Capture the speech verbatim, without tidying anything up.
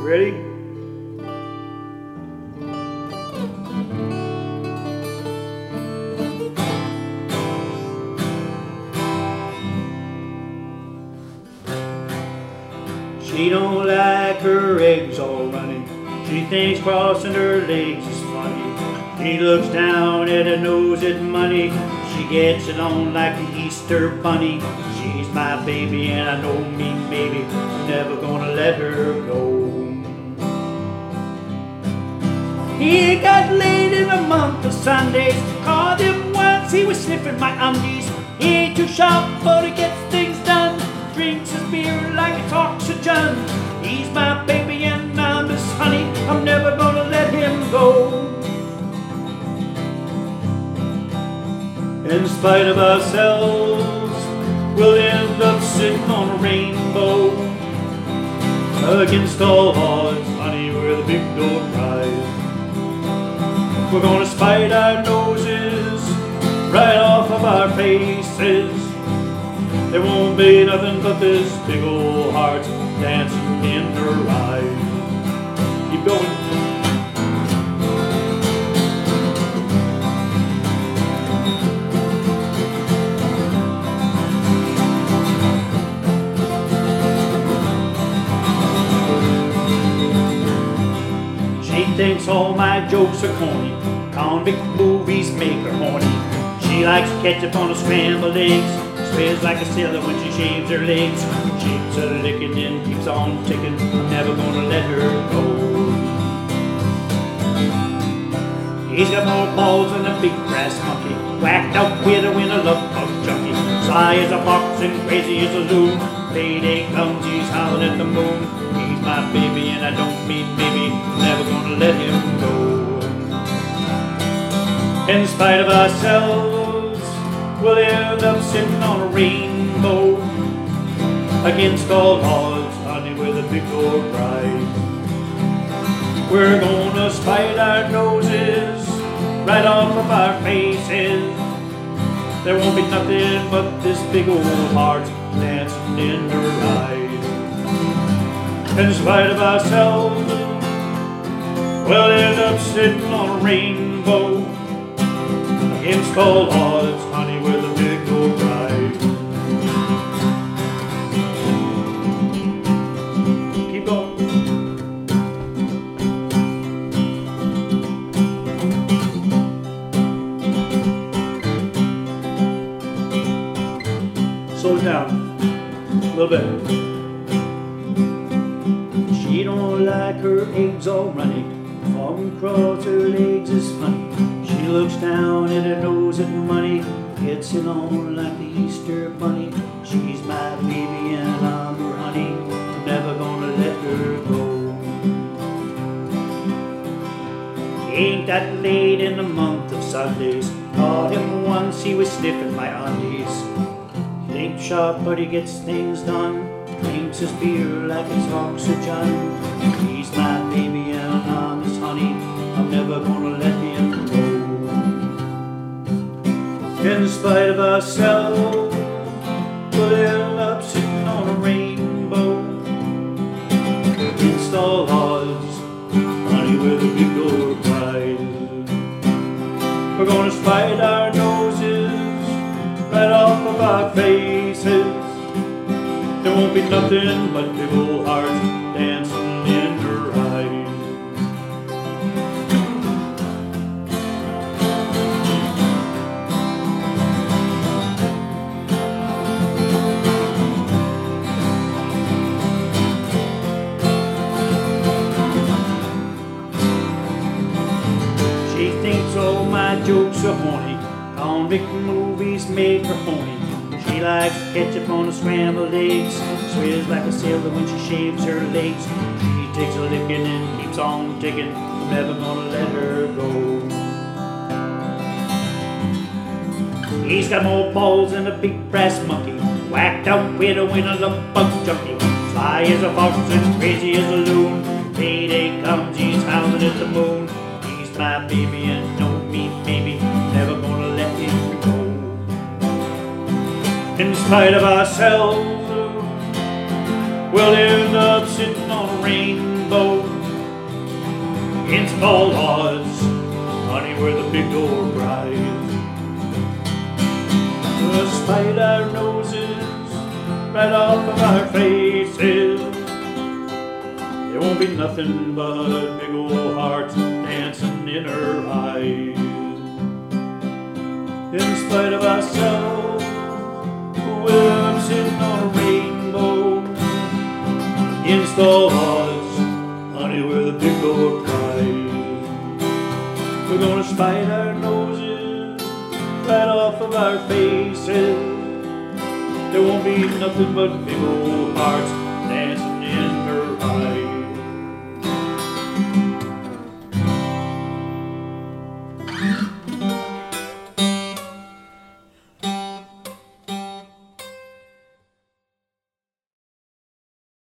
Ready? She don't like her eggs all running. She thinks crossing her legs is funny. She looks down at her nose at money. She gets it on like the Easter bunny. She's my baby and I know me maybe I'm never gonna let her go. He got laid in a month of Sundays. Called him once, he was sniffing my undies. He ain't too sharp but he gets things done. Drinks his beer like it's oxygen. He's my baby and I'm his honey. I'm never gonna let him go. In spite of ourselves, we'll end up sitting on a rainbow. Against all odds, honey, we're the big dog prize. We're gonna spite our noses right off of our faces. There won't be nothing but this big old heart dancing in her eyes. Keep going. She thinks all my jokes are corny. Convict movies make her horny. She likes ketchup on her scrambled eggs. Swears like a sailor when she shaves her legs. Keeps her licking and keeps on ticking. I'm never gonna let her go. He's got more balls than a big brass monkey. Whacked out with a winner love bug junkie. Sly as a fox and crazy as a loon. Payday comes, he's howling at the moon. He's my baby and I don't mean maybe. I'm never gonna let him go. In spite of ourselves, we'll end up sitting on a rainbow. Against all odds, honey, we're the big old prize. We're gonna spite our noses right off of our faces. There won't be nothing but this big old heart dancing in her eyes. In spite of ourselves, we'll end up sitting on a rainbow. Against all odds, honey, we're the big old prize. Keep going. Slow it down a little bit. She don't like her eggs all runny. Falling across her legs is funny. She looks down at her nose at money. Gets it on like the Easter bunny. She's my baby and I'm her honey. I'm never gonna let her go. He ain't that late in the month of Sundays. Caught him once, he was sniffing my undies. He ain't sharp but he gets things done. Drinks his beer like it's oxygen. He's my baby and I'm his honey. I'm never gonna let him go. In spite of ourselves, we'll end up sitting on a rainbow. Against all odds, honey, we're the big old prize. We're gonna spite our noses right off of our faces. There won't be nothing but big old hearts dancing in her eyes. She thinks all my jokes are horny. Convict movies make her horny. She likes ketchup on her scrambled eggs. Swears like a sailor when she shaves her legs. She takes a licking and keeps on ticking. I'm never gonna let her go. He's got more balls than a big brass monkey. Whacked out with a winner love bug junkie. Sly as a fox and crazy as a loon. Payday comes, he's howling at the moon. He's my baby and no me maybe. Never gonna let him go. In spite of ourselves, we'll end up sitting on a rainbow. rainbow. Against all odds, honey, we're the big door bride. Despite our noses, right off of our faces, there won't be nothing but big old hearts dancing in her eyes. In spite of ourselves, we're sitting on a rainbow. Against all odds, honey, we're the big old prize. We're gonna spite our noses right off of our faces. There won't be nothing but big old hearts